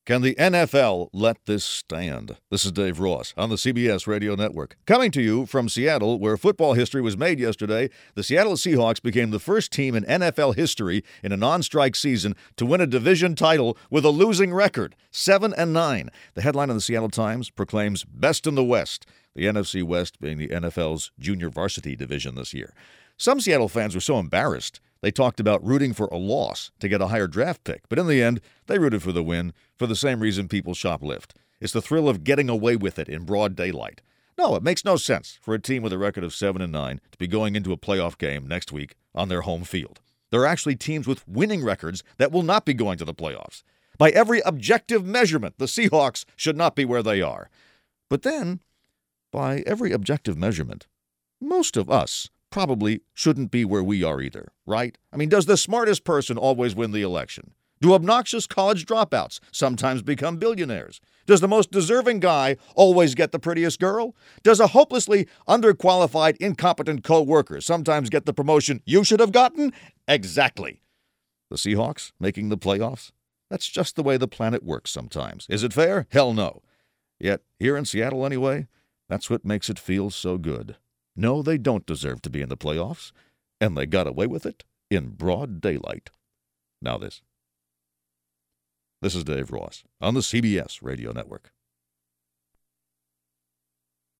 Can the NFL let this stand? This is Dave Ross on the CBS Radio Network. Coming to you from Seattle, where football history was made yesterday, the Seattle Seahawks became the first team in NFL history in a non-strike season to win a division title with a losing record, 7-9. The headline in the Seattle Times proclaims best in the West, the NFC West being the NFL's junior varsity division this year. Some Seattle fans were so embarrassed, they talked about rooting for a loss to get a higher draft pick. But in the end, they rooted for the win for the same reason people shoplift. It's the thrill of getting away with it in broad daylight. No, it makes no sense for a team with a record of 7-9 to be going into a playoff game next week on their home field. There are actually teams with winning records that will not be going to the playoffs. By every objective measurement, the Seahawks should not be where they are. But then, by every objective measurement, most of us probably shouldn't be where we are either, right? I mean, does the smartest person always win the election? Do obnoxious college dropouts sometimes become billionaires? Does the most deserving guy always get the prettiest girl? Does a hopelessly underqualified, incompetent co-worker sometimes get the promotion you should have gotten? Exactly. The Seahawks making the playoffs? That's just the way the planet works sometimes. Is it fair? Hell no. Yet, here in Seattle anyway, that's what makes it feel so good. No, they don't deserve to be in the playoffs, and they got away with it in broad daylight. Now this. This is Dave Ross on the CBS Radio Network.